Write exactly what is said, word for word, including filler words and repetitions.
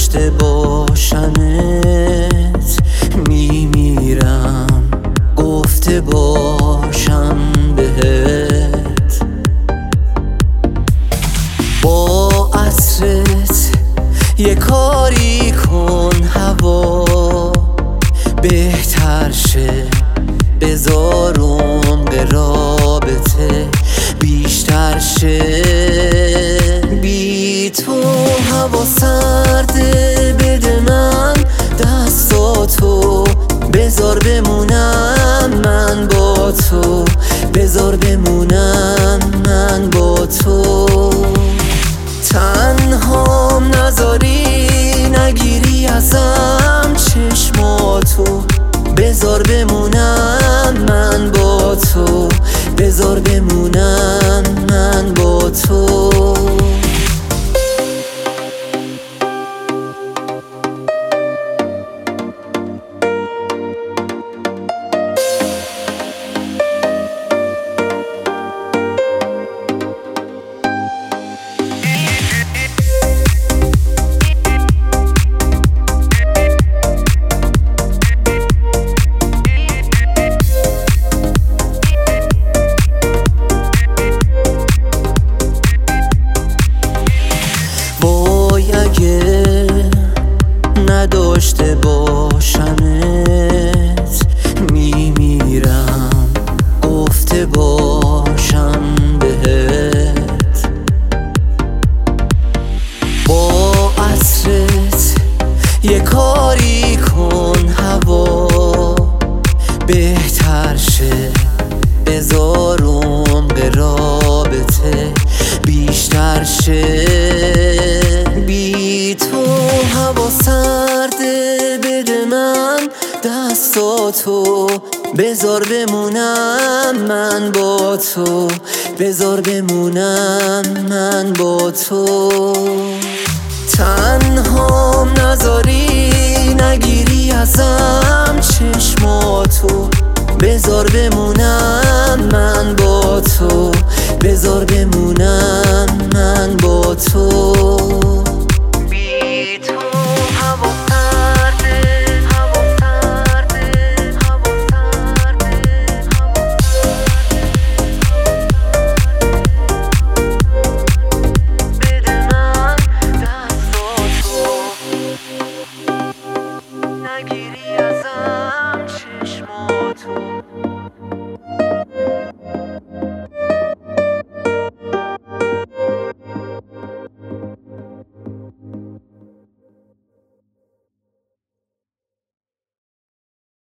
نداشته باشمت میمیرم، گفته باشم بهت با عطرت یه کاری کن هوا بهتر شه، بذار عمق رابطه بیشتر شه. بی تو هوا سرده، بده من دستاتو، بذار بمونم من با تو، بذار بمونم من با تو. تنهام نذاری، نگیری ازم چشماتو، بذار بمونم من با تو، بذار بمونم من با تو. اگه نداشته باشمت میمیرم، گفته باشم بهت با عطرت یه کاری کن هوا بهتر شه، بذار عمق رابطه بیشتر شه. بی تو هوا سرده، بده من دستاتو، بذار بمونم من با تو، بذار بمونم من با تو. تنهام نذاری، نگیری ازم چشماتو، بذار بمونم من با تو، بذار بمونم من با تو.